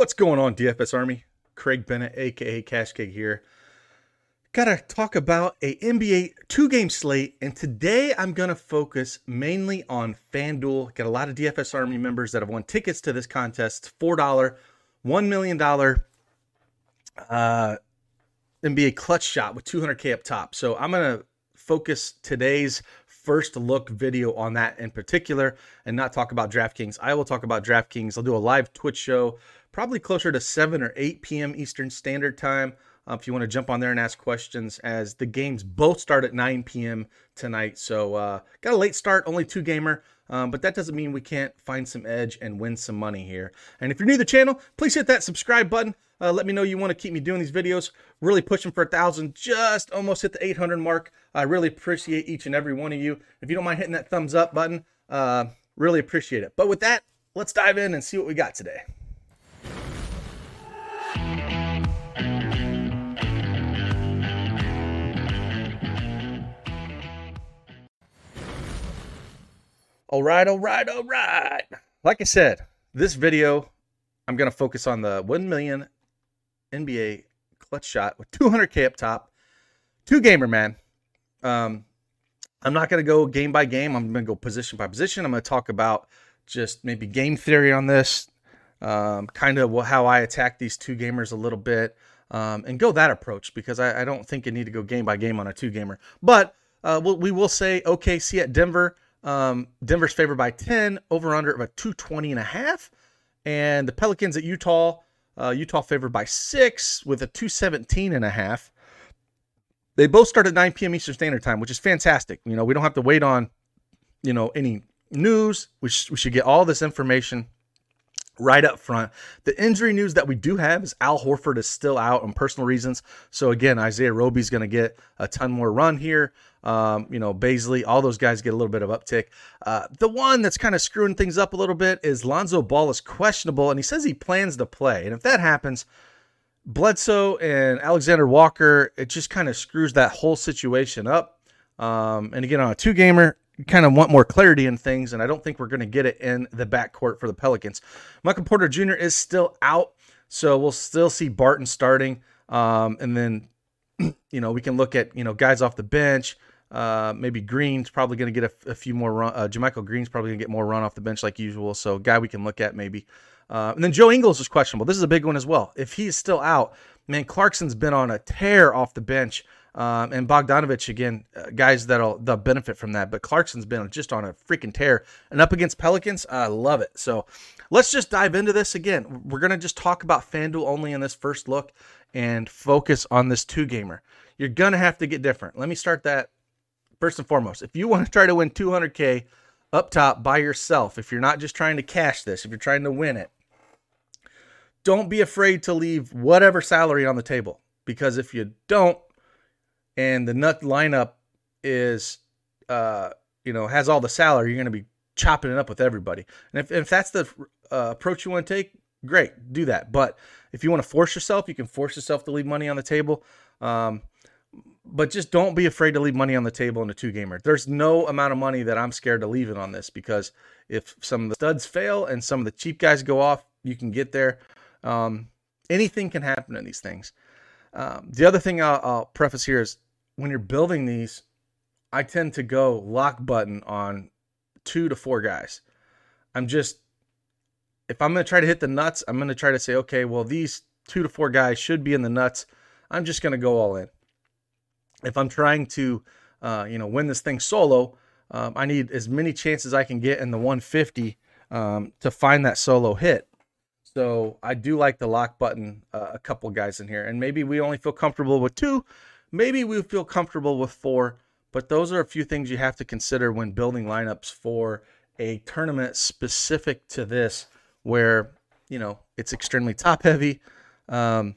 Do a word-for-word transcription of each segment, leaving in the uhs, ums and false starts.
What's going on, D F S Army? Craig Bennett, aka Cash Cake here. Gotta talk about a N B A two-game slate, and today I'm gonna focus mainly on FanDuel. Got a lot of D F S Army members that have won tickets to this contest. four dollars, one million dollars uh, N B A clutch shot with two hundred K up top. So I'm gonna focus today's first look video on that in particular and not talk about DraftKings. I will talk about DraftKings. I'll do a live Twitch show probably closer to seven or eight p.m. Eastern Standard Time. Uh, if you want to jump on there and ask questions, as the games both start at nine p.m. tonight. So uh, got a late start, only two gamer, um, but that doesn't mean we can't find some edge and win some money here. And if you're new to the channel, please hit that subscribe button. Uh, let me know you want to keep me doing these videos. Really pushing for a thousand, just almost hit the eight hundred mark. I really appreciate each and every one of you. If you don't mind hitting that thumbs up button, uh, really appreciate it. But with that, let's dive in and see what we got today. All right, all right, all right. Like I said, this video, I'm going to focus on the one million N B A clutch shot with two hundred K up top. Two gamer, man. Um, I'm not going to go game by game. I'm going to go position by position. I'm going to talk about just maybe game theory on this, um, kind of how I attack these two gamers a little bit, um, and go that approach, because I, I don't think you need to go game by game on a two gamer. But uh, we'll, we will say O K C at Denver. Um, Denver's favored by ten, over under of a two twenty and a half. And the Pelicans at Utah, uh, Utah favored by six with a two seventeen and a half. They both start at nine p.m. Eastern Standard Time, which is fantastic. You know, we don't have to wait on, you know, any news. We, sh- we should get all this information right up front. The injury news that we do have is Al Horford is still out on personal reasons. So again, Isaiah Roby's going to get a ton more run here. Um, you know, Baisley, all those guys get a little bit of uptick. Uh, the one that's kind of screwing things up a little bit is Lonzo Ball is questionable, and he says he plans to play. And if that happens, Bledsoe and Alexander Walker, it just kind of screws that whole situation up. Um, and again, on a two-gamer, you kind of want more clarity in things, and I don't think we're going to get it in the backcourt for the Pelicans. Michael Porter Junior is still out, so we'll still see Barton starting. Um, and then, you know, we can look at, you know, guys off the bench. Uh, maybe Green's probably going to get a, a few more run. Uh, JaMychal Green's probably going to get more run off the bench like usual. So guy we can look at maybe. Uh, and then Joe Ingles is questionable. This is a big one as well. If he's still out, man, Clarkson's been on a tear off the bench. Um, and Bogdanovich, again, uh, guys that'll they'll benefit from that. But Clarkson's been just on a freaking tear. And up against Pelicans, I love it. So let's just dive into this again. We're going to just talk about FanDuel only in this first look and focus on this two-gamer. You're going to have to get different. Let me start that. First and foremost, if you want to try to win two hundred K up top by yourself, if you're not just trying to cash this, if you're trying to win it, don't be afraid to leave whatever salary on the table. Because if you don't, and the nut lineup is, uh, you know, has all the salary, you're going to be chopping it up with everybody. And if, if that's the uh, approach you want to take, great, do that. But if you want to force yourself, you can force yourself to leave money on the table. Um, But just don't be afraid to leave money on the table in a two-gamer. There's no amount of money that I'm scared to leave it on this, because if some of the studs fail and some of the cheap guys go off, you can get there. Um, anything can happen in these things. Um, the other thing I'll, I'll preface here is when you're building these, I tend to go lock button on two to four guys. I'm just, if I'm going to try to hit the nuts, I'm going to try to say, okay, well, these two to four guys should be in the nuts. I'm just going to go all in. If I'm trying to, uh, you know, win this thing solo, um, I need as many chances I can get in the one fifty um, to find that solo hit. So I do like the lock button, uh, a couple guys in here. And maybe we only feel comfortable with two. Maybe we feel comfortable with four. But those are a few things you have to consider when building lineups for a tournament specific to this, where, you know, it's extremely top heavy. Um,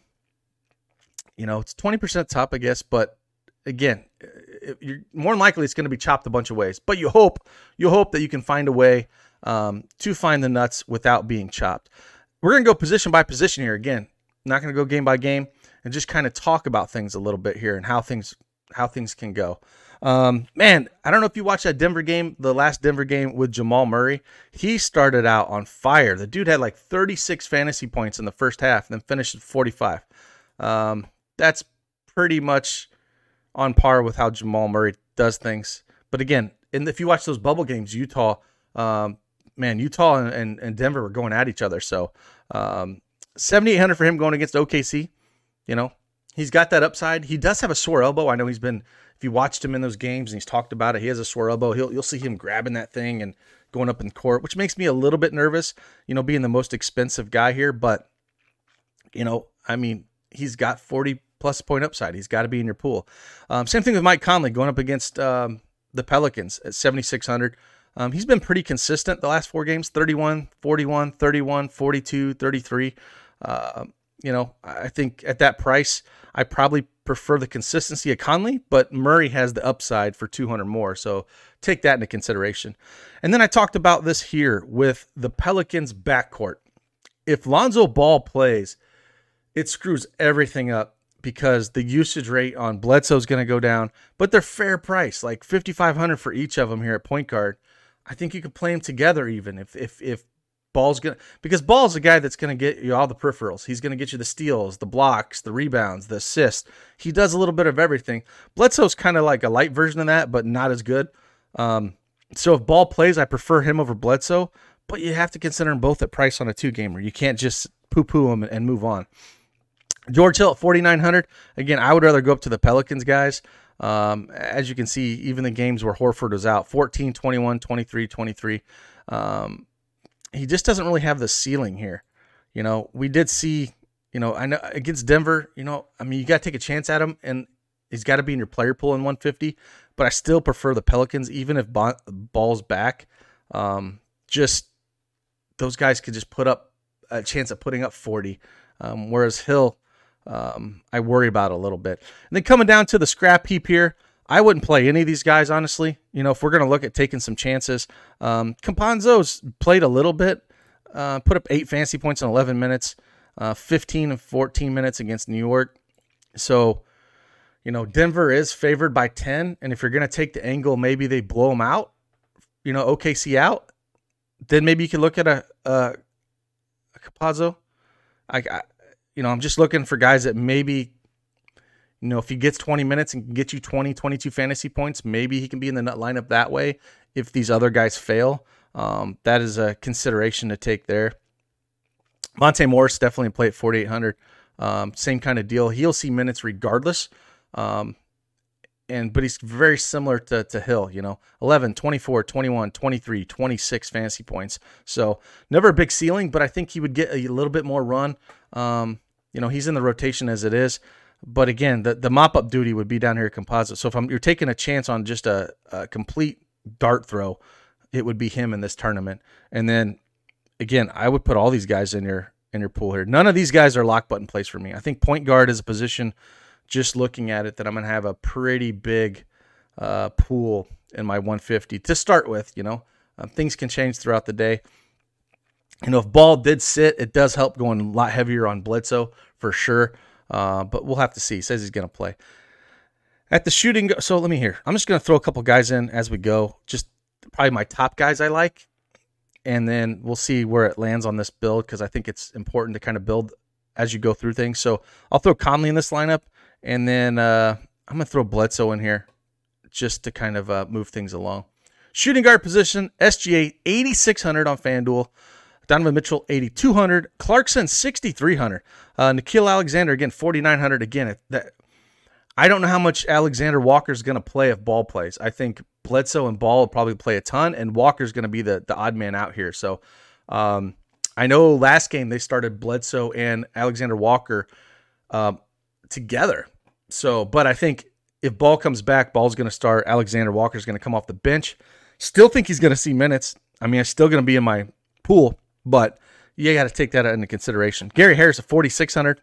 you know, it's twenty percent top, I guess, but again, you're more than likely it's going to be chopped a bunch of ways, but you hope you hope that you can find a way um, to find the nuts without being chopped. We're going to go position by position here. Again, not going to go game by game, and just kind of talk about things a little bit here and how things how things can go. Um, man, I don't know if you watched that Denver game, the last Denver game with Jamal Murray. He started out on fire. The dude had like thirty-six fantasy points in the first half and then finished at forty-five. Um, that's pretty much on par with how Jamal Murray does things. But again, and if you watch those bubble games, Utah, um, man, Utah and, and, and Denver were going at each other. So um, seventy-eight hundred for him going against O K C. You know, he's got that upside. He does have a sore elbow. I know he's been, if you watched him in those games and he's talked about it, he has a sore elbow. He'll, you'll see him grabbing that thing and going up in court, which makes me a little bit nervous, you know, being the most expensive guy here. But, you know, I mean, he's got forty plus point upside. He's got to be in your pool. Um, same thing with Mike Conley going up against um, the Pelicans at seventy-six hundred. Um, he's been pretty consistent the last four games, thirty-one, forty-one, thirty-one, forty-two, thirty-three. Uh, you know, I think at that price, I probably prefer the consistency of Conley, but Murray has the upside for two hundred more. So take that into consideration. And then I talked about this here with the Pelicans backcourt. If Lonzo Ball plays, it screws everything up because the usage rate on Bledsoe is going to go down, but they're fair price, like fifty-five hundred for each of them here at point guard. I think you could play them together even if if if Ball's going to, because Ball's a guy that's going to get you all the peripherals. He's going to get you the steals, the blocks, the rebounds, the assists. He does a little bit of everything. Bledsoe's kind of like a light version of that, but not as good. Um, so if Ball plays, I prefer him over Bledsoe, but you have to consider them both at price on a two-gamer. You can't just poo-poo them and move on. George Hill at forty-nine hundred. Again, I would rather go up to the Pelicans guys. Um, as you can see, even the games where Horford was out, fourteen, twenty-one, twenty-three, twenty-three. Um, he just doesn't really have the ceiling here. You know, we did see, you know, I know against Denver, you know, I mean, you got to take a chance at him, and he's got to be in your player pool in one fifty, but I still prefer the Pelicans, even if Ball's back. Um, just those guys could just put up a chance at putting up forty, um, whereas Hill, um, I worry about a little bit. And then coming down to the scrap heap here, I wouldn't play any of these guys, honestly. You know, if we're going to look at taking some chances, um, Campazzo's played a little bit, uh, put up eight fantasy points in eleven minutes, uh, fifteen and fourteen minutes against New York. So, you know, Denver is favored by ten. And if you're going to take the angle, maybe they blow them out, you know, O K C out, then maybe you could look at a, a, a Campazzo. I, I, you know, I'm just looking for guys that maybe, you know, if he gets twenty minutes and can get you twenty, twenty-two fantasy points, maybe he can be in the nut lineup that way. If these other guys fail, um, that is a consideration to take there. Monte Morris definitely play at forty-eight hundred. Um, same kind of deal. He'll see minutes regardless. Um, and, but he's very similar to, to Hill, you know, eleven, twenty-four, twenty-one, twenty-three, twenty-six fantasy points. So never a big ceiling, but I think he would get a little bit more run. Um, you know, he's in the rotation as it is. But again, the, the mop-up duty would be down here at Composite. So if I'm, you're taking a chance on just a, a complete dart throw, it would be him in this tournament. And then, again, I would put all these guys in your in your pool here. None of these guys are lock button plays for me. I think point guard is a position, just looking at it, that I'm going to have a pretty big uh, pool in my one fifty to start with. You know, um, things can change throughout the day. You know, if Ball did sit, it does help going a lot heavier on Bledsoe for sure. Uh, but we'll have to see. He says he's going to play. At the shooting, so let me hear. I'm just going to throw a couple guys in as we go. Just probably my top guys I like. And then we'll see where it lands on this build, because I think it's important to kind of build as you go through things. So I'll throw Conley in this lineup. And then uh, I'm going to throw Bledsoe in here just to kind of uh, move things along. Shooting guard position, S G A, eighty-six hundred on FanDuel. Donovan Mitchell, eighty-two hundred. Clarkson, sixty-three hundred. Uh, Nickeil Alexander, again, forty-nine hundred. Again, that, I don't know how much Alexander Walker's going to play if Ball plays. I think Bledsoe and Ball will probably play a ton, and Walker's going to be the, the odd man out here. So um, I know last game they started Bledsoe and Alexander Walker um, together. So, but I think if Ball comes back, Ball's going to start. Alexander Walker's going to come off the bench. Still think he's going to see minutes. I mean, I'm still going to be in my pool, but you got to take that into consideration. Gary Harris at forty-six hundred.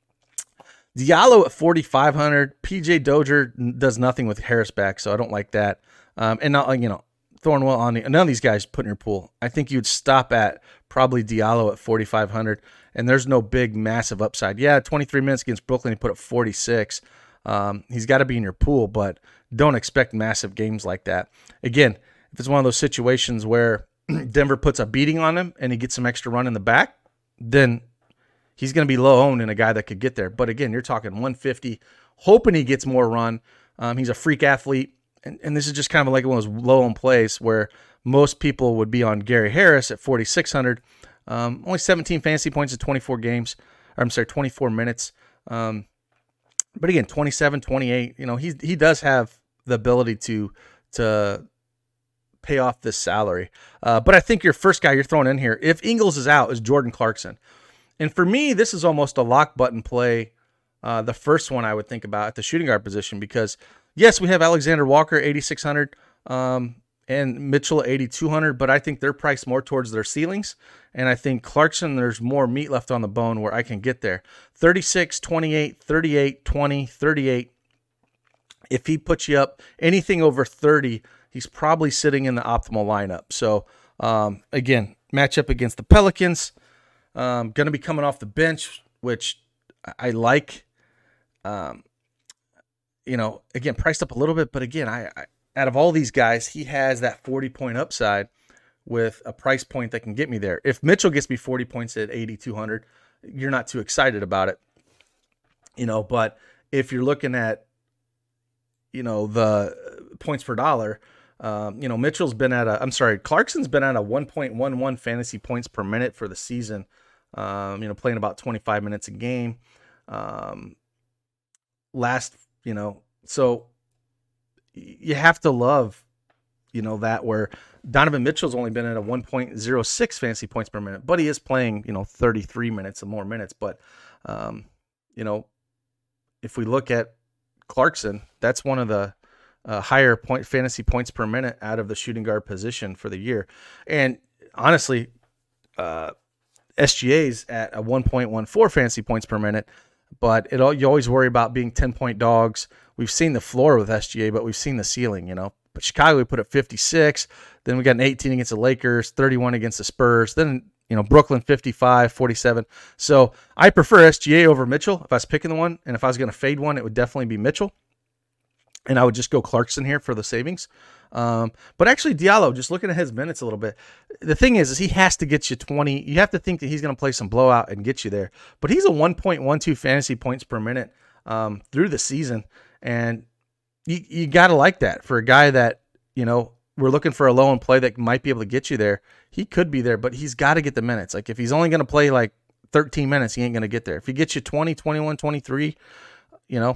Diallo at forty-five hundred. P J Dozier does nothing with Harris back, so I don't like that. Um, and not, you know, Thornwell on the, none of these guys put in your pool. I think you'd stop at probably Diallo at forty-five hundred, and there's no big, massive upside. Yeah, twenty-three minutes against Brooklyn, he put up forty-six. Um, he's got to be in your pool, but don't expect massive games like that. Again, if it's one of those situations where Denver puts a beating on him and he gets some extra run in the back, then he's going to be low owned in a guy that could get there. But again, you're talking one fifty, hoping he gets more run. Um, he's a freak athlete. And, and this is just kind of like one of those low owned plays where most people would be on Gary Harris at forty-six hundred. Um, only seventeen fantasy points in twenty-four games. Or I'm sorry, twenty-four minutes. Um, but again, twenty-seven, twenty-eight, you know, he, he does have the ability to, to pay off this salary. Uh, but I think your first guy you're throwing in here, if Ingles is out, is Jordan Clarkson. And for me, this is almost a lock button play. Uh, the first one I would think about at the shooting guard position, because yes, we have Alexander Walker, eighty-six hundred, um, and Mitchell, eighty-two hundred, but I think they're priced more towards their ceilings. And I think Clarkson, there's more meat left on the bone where I can get there. thirty-six, twenty-eight, thirty-eight, twenty, thirty-eight. If he puts you up anything over thirty, he's probably sitting in the optimal lineup. So, um, again, matchup against the Pelicans. Um, going to be coming off the bench, which I like. Um, you know, again, priced up a little bit, but again, I, I out of all these guys, he has that forty-point upside with a price point that can get me there. If Mitchell gets me forty points at eighty-two hundred, you're not too excited about it. You know, but if you're looking at, you know, the points per dollar, um, you know, Mitchell's been at a, I'm sorry, Clarkson's been at a one point one one fantasy points per minute for the season. Um, you know, playing about twenty-five minutes a game. Um, last, you know, so you have to love, you know, that where Donovan Mitchell's only been at a one point oh six fantasy points per minute, but he is playing, you know, thirty-three minutes or more minutes. But, um, you know, if we look at Clarkson, that's one of the uh, higher point fantasy points per minute out of the shooting guard position for the year. And honestly, uh, S G A's at a one point one four fantasy points per minute, but it all, you always worry about being ten point dogs. We've seen the floor with S G A, but we've seen the ceiling, you know. But Chicago, we put at fifty-six. Then we got an eighteen against the Lakers, thirty-one against the Spurs. Then, you know, Brooklyn, fifty-five, forty-seven. So I prefer S G A over Mitchell if I was picking the one. And if I was going to fade one, it would definitely be Mitchell. And I would just go Clarkson here for the savings. Um, but actually, Diallo, just looking at his minutes a little bit, the thing is, is he has to get you twenty. You have to think that he's going to play some blowout and get you there. But he's a one point one two fantasy points per minute um, through the season. And you, you got to like that for a guy that, you know, we're looking for a low and play that might be able to get you there. He could be there, but he's got to get the minutes. Like if he's only going to play like thirteen minutes, he ain't going to get there. If he gets you twenty, twenty-one, twenty-three, you know,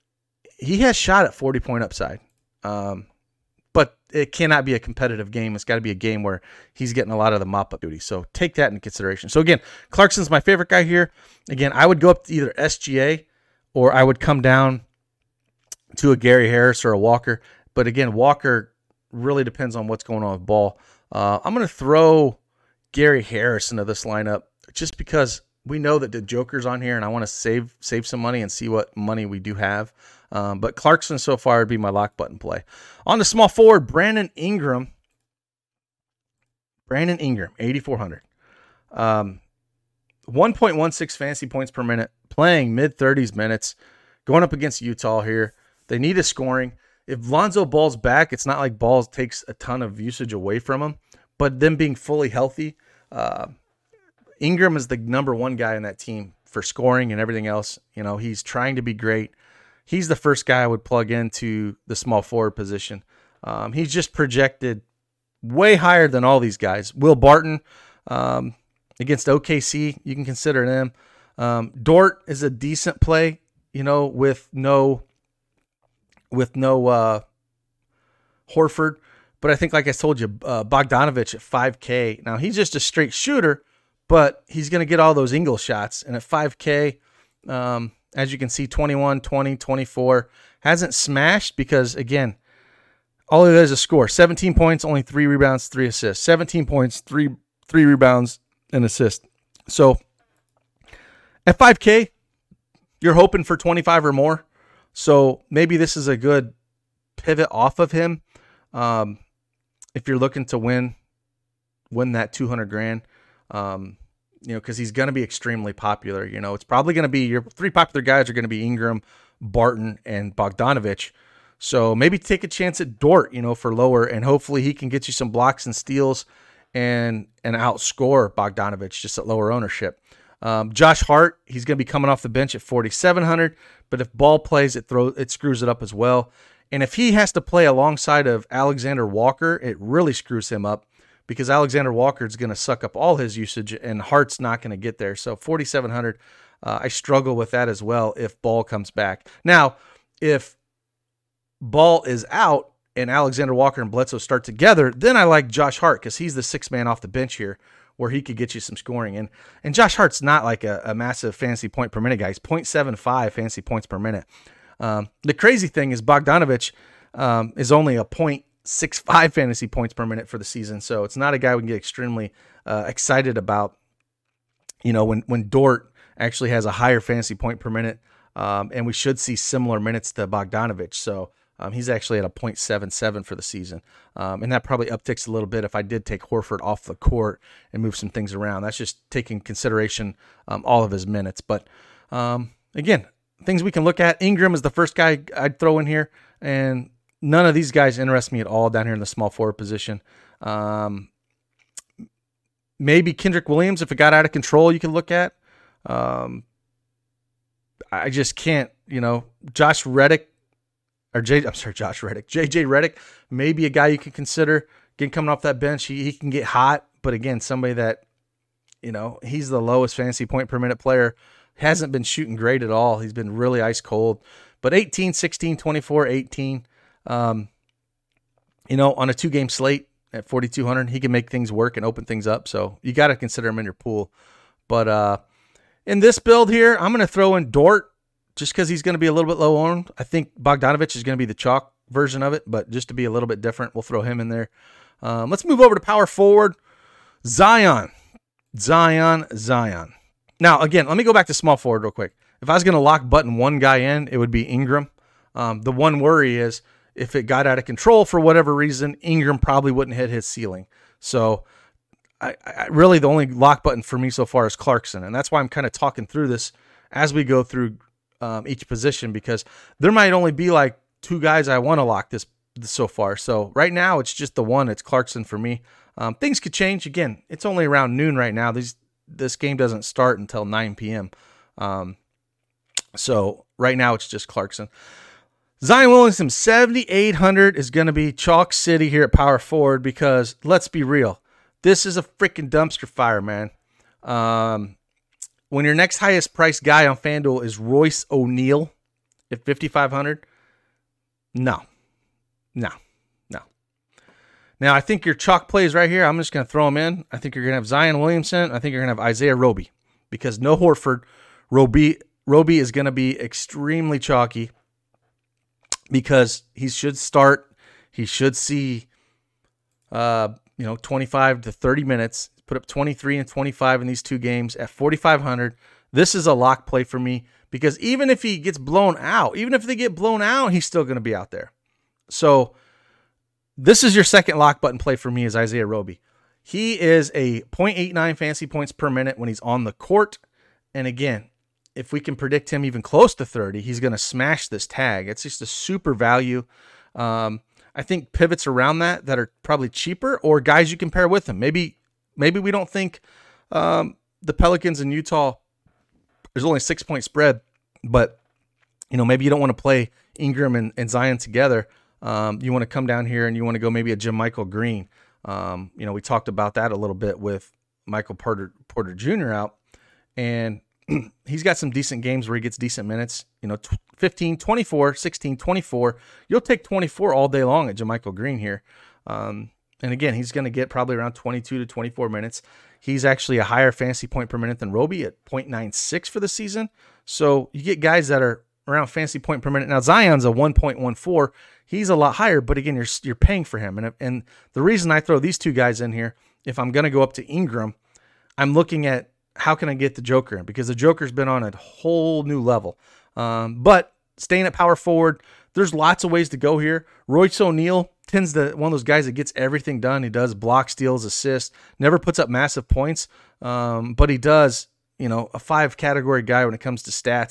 he has shot at forty point upside. Um, but it cannot be a competitive game. It's got to be a game where he's getting a lot of the mop-up duty. So take that into consideration. So again, Clarkson's my favorite guy here. Again, I would go up to either S G A or I would come down to a Gary Harris or a Walker. But again, Walker really depends on what's going on with Ball. Uh, I'm going to throw Gary Harris into this lineup just because we know that the Joker's on here and I want to save save some money and see what money we do have. Um, but Clarkson so far would be my lock button play. On the small forward, Brandon Ingram. Brandon Ingram, eighty-four hundred. Um, one point one six fantasy points per minute, playing mid-thirties minutes, going up against Utah here. They need a scoring. If Lonzo Ball's back, it's not like Ball takes a ton of usage away from him. But them being fully healthy, uh, Ingram is the number one guy in that team for scoring and everything else. You know, he's trying to be great. He's the first guy I would plug into the small forward position. Um, he's just projected way higher than all these guys. Will Barton um, against O K C, you can consider them. Um, Dort is a decent play, you know, with no with no uh, Horford. But I think, like I told you, uh, Bogdanovich at five K. Now, he's just a straight shooter, but he's going to get all those Ingles shots. And at five K, um, as you can see, twenty-one, twenty, twenty-four. Hasn't smashed because, again, all he does is score. seventeen points, only three rebounds, three assists. seventeen points, three three rebounds, and assist. So at five K, you're hoping for twenty-five or more. So maybe this is a good pivot off of him. Um, if you're looking to win, win that two hundred grand, um, you know, because he's going to be extremely popular. You know, it's probably going to be your three popular guys are going to be Ingram, Barton and Bogdanovich. So maybe take a chance at Dort, you know, for lower, and hopefully he can get you some blocks and steals and and outscore Bogdanovich just at lower ownership. Um, Josh Hart, he's going to be coming off the bench at forty-seven hundred, but if Ball plays, it throws it screws it up as well. And if he has to play alongside of Alexander Walker, it really screws him up because Alexander Walker is going to suck up all his usage, and Hart's not going to get there. So forty-seven hundred, uh, I struggle with that as well if Ball comes back. Now, if Ball is out and Alexander Walker and Bledsoe start together, then I like Josh Hart because he's the sixth man off the bench here where he could get you some scoring. And and Josh Hart's not like a, a massive fantasy point per minute guy. He's zero point seven five fantasy points per minute. Um, the crazy thing is Bogdanovich um, is only a zero point six five fantasy points per minute for the season. So it's not a guy we can get extremely uh, excited about, you know, when, when Dort actually has a higher fantasy point per minute. Um, and we should see similar minutes to Bogdanovich. So Um, he's actually at a zero point seven seven for the season. Um, and that probably upticks a little bit if I did take Horford off the court and move some things around. That's just taking consideration um, all of his minutes. But um, again, things we can look at. Ingram is the first guy I'd throw in here. And none of these guys interest me at all down here in the small forward position. Um, maybe Kendrick Williams, if it got out of control, you can look at. Um, I just can't, you know, Josh Reddick. Or J, I'm sorry, Josh Reddick. J J Reddick, maybe a guy you can consider. Again, coming off that bench, he, he can get hot. But again, somebody that, you know, he's the lowest fantasy point per minute player. Hasn't been shooting great at all. He's been really ice cold. But eighteen, sixteen, twenty-four, eighteen. Um, you know, on a two-game slate at forty-two hundred, he can make things work and open things up. So you got to consider him in your pool. But uh, in this build here, I'm going to throw in Dort. Just because he's going to be a little bit low owned. I think Bogdanovich is going to be the chalk version of it, but just to be a little bit different, we'll throw him in there. Um, let's move over to power forward. Zion. Zion, Zion. Now, again, let me go back to small forward real quick. If I was going to lock button one guy in, it would be Ingram. Um, the one worry is if it got out of control for whatever reason, Ingram probably wouldn't hit his ceiling. So I, I really the only lock button for me so far is Clarkson, and that's why I'm kind of talking through this as we go through Um, each position, because there might only be like two guys I want to lock this, this so far. So right now it's just the one. It's Clarkson for me. Um, things could change. Again, it's only around noon right now. These this game doesn't start until nine p.m. Um, so right now it's just Clarkson. Zion Williamson seventy-eight hundred is going to be chalk city here at power forward because let's be real, this is a freaking dumpster fire, man. Um, When your next highest priced guy on FanDuel is Royce O'Neal at fifty-five hundred, no, no, no. Now, I think your chalk plays right here, I'm just going to throw them in. I think you're going to have Zion Williamson. I think you're going to have Isaiah Roby because no Horford. Roby, Roby is going to be extremely chalky because he should start. He should see, uh, you know, twenty-five to thirty minutes. Put up twenty-three and twenty-five in these two games at forty-five hundred. This is a lock play for me because even if he gets blown out, even if they get blown out, he's still going to be out there. So this is your second lock button play for me is Isaiah Roby. He is a zero point eight nine fantasy points per minute when he's on the court. And again, if we can predict him even close to thirty, he's going to smash this tag. It's just a super value. Um, I think pivots around that that are probably cheaper or guys you can pair with him. Maybe Maybe we don't think um, the Pelicans in Utah, there's only a six-point spread, but you know maybe you don't want to play Ingram and, and Zion together. Um, you want to come down here and you want to go maybe a JaMychal Green. Um, you know, we talked about that a little bit with Michael Porter, Porter Junior out, and he's got some decent games where he gets decent minutes. You know, fifteen, twenty-four, sixteen, twenty-four. You'll take twenty-four all day long at JaMychal Green here. Um, And again, he's going to get probably around twenty-two to twenty-four minutes. He's actually a higher fantasy point per minute than Roby at zero point nine six for the season. So you get guys that are around fantasy point per minute. Now Zion's a one point one four. He's a lot higher, but again, you're you're paying for him. And and the reason I throw these two guys in here, if I'm going to go up to Ingram, I'm looking at how can I get the Joker in because the Joker's been on a whole new level. Um, but staying at power forward, there's lots of ways to go here. Royce O'Neal tends to one of those guys that gets everything done. He does block, steals, assists, never puts up massive points, um, but he does, you know, a five category guy when it comes to stats.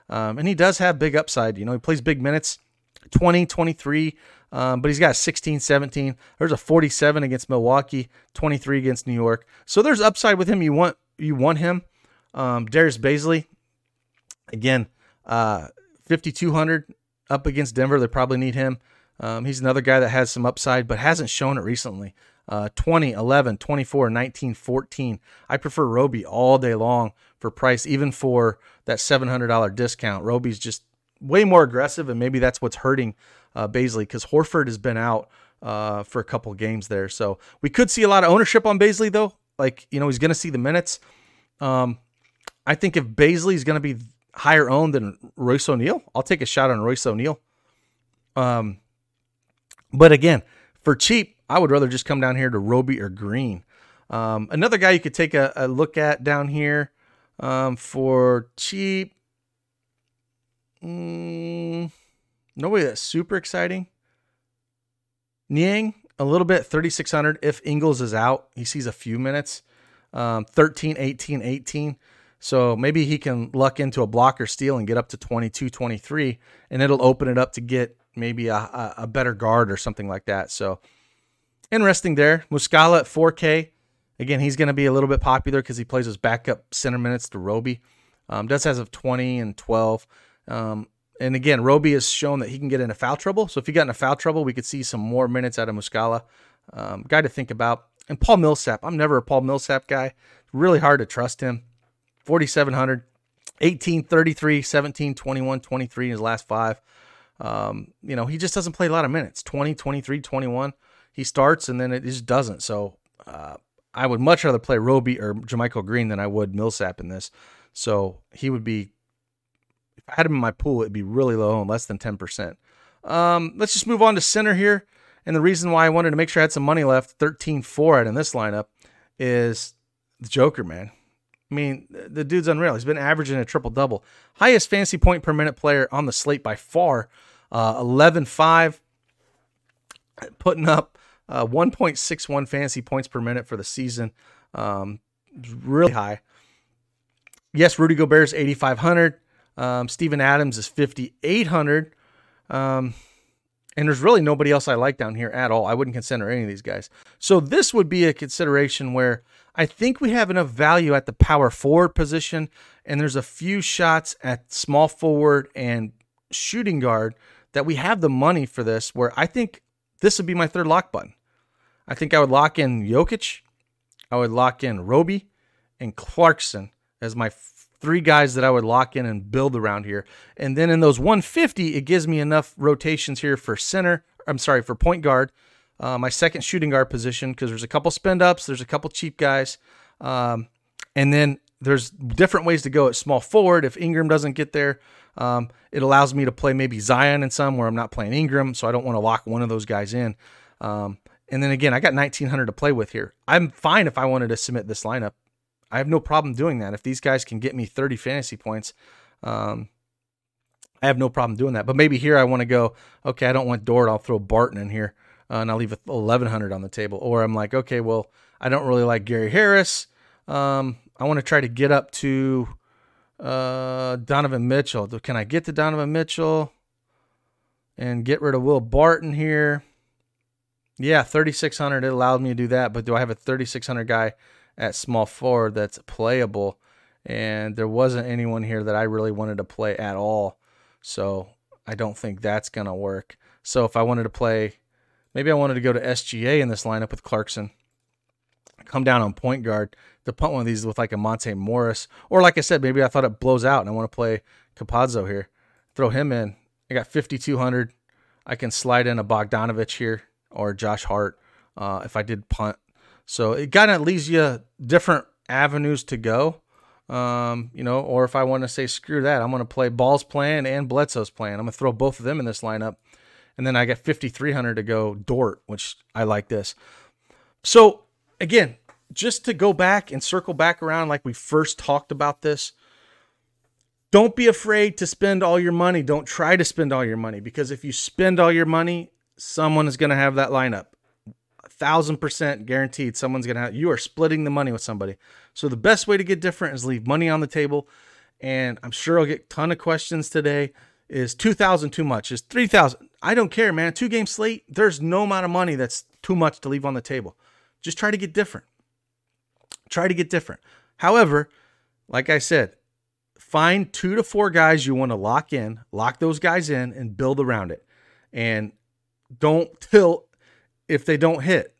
Um, and he does have big upside. You know, he plays big minutes, twenty, twenty-three, um, but he's got sixteen, seventeen. There's a forty-seven against Milwaukee, twenty-three against New York. So there's upside with him. You want you want him. Um, Darius Bazley, again, uh, fifty-two hundred up against Denver. They probably need him. Um, he's another guy that has some upside, but hasn't shown it recently. Uh, twenty, eleven, twenty-four, nineteen, fourteen. I prefer Roby all day long for price, even for that seven hundred dollars discount. Roby's just way more aggressive, and maybe that's what's hurting uh, Bazley, because Horford has been out uh, for a couple games there. So we could see a lot of ownership on Bazley, though. Like, you know, he's going to see the minutes. Um, I think if Bazley is going to be higher owned than Royce O'Neal, I'll take a shot on Royce O'Neal. Um, but again, for cheap, I would rather just come down here to Roby or Green. Um, another guy you could take a, a look at down here um, for cheap. Mm, nobody that's super exciting. Niang, a little bit, thirty-six hundred. If Ingles is out, he sees a few minutes. Um, thirteen, eighteen, eighteen. So maybe he can luck into a blocker steal and get up to twenty-two, twenty-three, and it'll open it up to get maybe a, a, a better guard or something like that. So interesting there. Muscala at four K. Again, he's going to be a little bit popular because he plays his backup center minutes to Roby. Um, does has of twenty and twelve. Um, and again, Roby has shown that he can get into foul trouble. So if he got into foul trouble, we could see some more minutes out of Muscala. Um, guy to think about. And Paul Millsap. I'm never a Paul Millsap guy. Really hard to trust him. forty-seven hundred. eighteen, thirty-three, seventeen, twenty-one, twenty-three in his last five. Um, you know, he just doesn't play a lot of minutes. twenty, twenty-three, twenty-one. He starts and then it just doesn't. So uh, I would much rather play Roby or JaMychal Green than I would Millsap in this. So he would be, if I had him in my pool, it'd be really low and less than ten percent. Um, let's just move on to center here. And the reason why I wanted to make sure I had some money left, thirteen four out in this lineup, is the Joker, man. I mean, the dude's unreal. He's been averaging a triple-double. Highest fantasy point per minute player on the slate by far, uh, eleven five, putting up uh, one point six one fantasy points per minute for the season. Um, really high. Yes, Rudy Gobert's eighty-five hundred. Um, Steven Adams is fifty-eight hundred. Um, and there's really nobody else I like down here at all. I wouldn't consider any of these guys. So this would be a consideration where I think we have enough value at the power forward position, and there's a few shots at small forward and shooting guard that we have the money for this, where I think this would be my third lock button. I think I would lock in Jokic. I would lock in Roby and Clarkson as my three guys that I would lock in and build around here. And then in those one fifty, it gives me enough rotations here for center. I'm sorry, for point guard, uh, my second shooting guard position, because there's a couple spend ups, there's a couple cheap guys. Um, and then there's different ways to go at small forward. If Ingram doesn't get there, um, it allows me to play maybe Zion in some where I'm not playing Ingram. So I don't want to lock one of those guys in. Um, and then again, I got nineteen hundred to play with here. I'm fine if I wanted to submit this lineup. I have no problem doing that. If these guys can get me thirty fantasy points, um, I have no problem doing that. But maybe here I want to go, okay, I don't want Dort. I'll throw Barton in here, uh, and I'll leave eleven hundred on the table. Or I'm like, okay, well, I don't really like Gary Harris. Um, I want to try to get up to uh, Donovan Mitchell. Can I get to Donovan Mitchell and get rid of Will Barton here? Yeah, thirty-six hundred. It allowed me to do that. But do I have a thirty-six hundred guy at small forward that's playable? And there wasn't anyone here that I really wanted to play at all. So I don't think that's going to work. So if I wanted to play, maybe I wanted to go to S G A in this lineup with Clarkson, come down on point guard to punt one of these with like a Monte Morris. Or like I said, maybe I thought it blows out and I want to play Campazzo here. Throw him in. I got fifty-two hundred. I can slide in a Bogdanovich here or Josh Hart uh, if I did punt. So it kind of leaves you different avenues to go, um, you know, or if I want to say, screw that, I'm going to play Ball's plan and Bledsoe's plan. I'm going to throw both of them in this lineup. And then I got fifty-three hundred to go Dort, which I like this. So again, just to go back and circle back around like we first talked about this, don't be afraid to spend all your money. Don't try to spend all your money, because if you spend all your money, someone is going to have that lineup. Thousand percent guaranteed someone's going to have, you are splitting the money with somebody. So the best way to get different is leave money on the table and I'm sure I'll get a ton of questions today. Is two thousand too much? Is three thousand? I don't care, man. Two game slate, there's no amount of money that's too much to leave on the table. Just try to get different. Try to get different. However, like I said, find two to four guys you want to lock in, lock those guys in, and build around it. And don't tilt if they don't hit.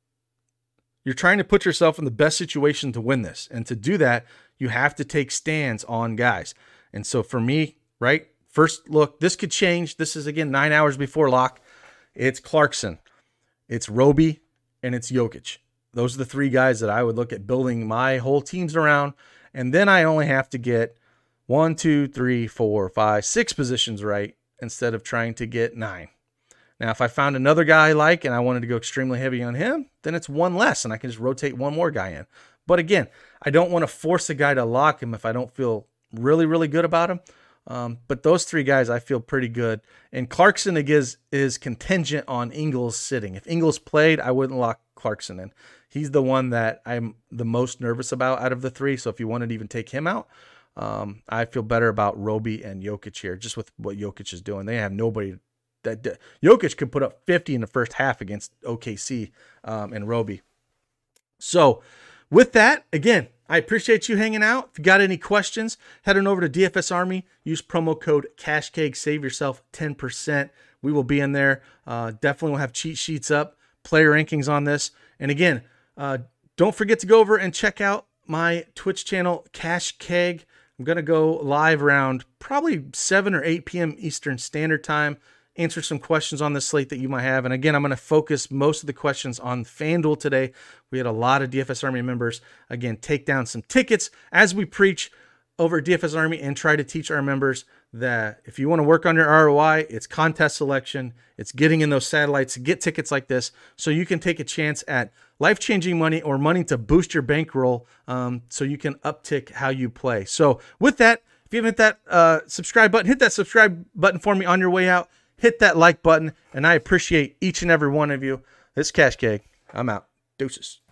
You're trying to put yourself in the best situation to win this. And to do that, you have to take stands on guys. And so for me, right, first look, this could change. This is, again, nine hours before lock. It's Clarkson, it's Roby, and it's Jokic. Those are the three guys that I would look at building my whole teams around. And then I only have to get one, two, three, four, five, six positions right instead of trying to get nine. Now, if I found another guy I like and I wanted to go extremely heavy on him, then it's one less and I can just rotate one more guy in. But again, I don't want to force a guy to lock him if I don't feel really, really good about him. Um, but those three guys, I feel pretty good. And Clarkson is, is contingent on Ingles sitting. If Ingles played, I wouldn't lock Clarkson in. He's the one that I'm the most nervous about out of the three. So if you wanted to even take him out, um, I feel better about Roby and Jokic here, just with what Jokic is doing. They have nobody that that Jokic could put up fifty in the first half against O K C um, and Roby. So with that, again, I appreciate you hanging out. If you got any questions, head on over to D F S Army. Use promo code CashCake. Save yourself ten percent. We will be in there. Uh, definitely will have cheat sheets up, player rankings on this. And again, uh, don't forget to go over and check out my Twitch channel, Cash Keg. I'm going to go live around probably seven or eight p.m. Eastern Standard Time, answer some questions on this slate that you might have. And again, I'm going to focus most of the questions on FanDuel today. We had a lot of D F S Army members, again, take down some tickets as we preach over at D F S Army and try to teach our members that if you want to work on your R O I, it's contest selection, it's getting in those satellites to get tickets like this so you can take a chance at life-changing money or money to boost your bankroll um, so you can uptick how you play. So with that, if you haven't hit that uh, subscribe button, hit that subscribe button for me on your way out. Hit that like button, and I appreciate each and every one of you. This is Cash Keg. I'm out. Deuces.